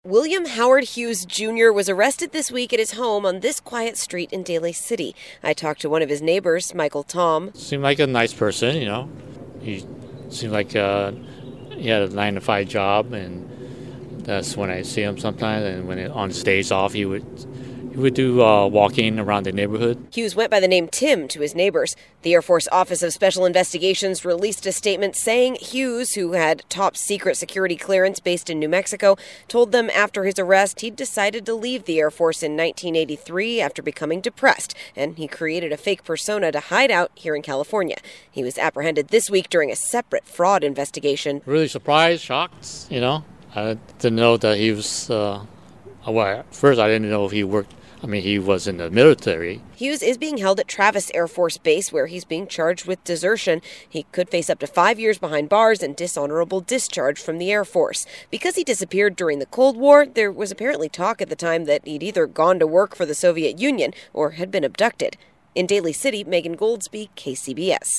William Howard Hughes Jr. was arrested this week at his home on this quiet street in Daly City. I talked to one of his neighbors, Michael Tom. Seemed like a nice person, He seemed like he had a 9-to-5 job, and that's when I see him sometimes. And when on his days off, he would do walking around the neighborhood. Hughes went by the name Tim to his neighbors. The Air Force Office of Special Investigations released a statement saying Hughes, who had top secret security clearance based in New Mexico, told them after his arrest he'd decided to leave the Air Force in 1983 after becoming depressed, and he created a fake persona to hide out here in California. He was apprehended this week during a separate fraud investigation. Really surprised, shocked, I didn't know that he was, at first I didn't know if he worked. He was in the military. Hughes is being held at Travis Air Force Base, where he's being charged with desertion. He could face up to 5 years behind bars and dishonorable discharge from the Air Force. Because he disappeared during the Cold War, there was apparently talk at the time that he'd either gone to work for the Soviet Union or had been abducted. In Daly City, Megan Goldsby, KCBS.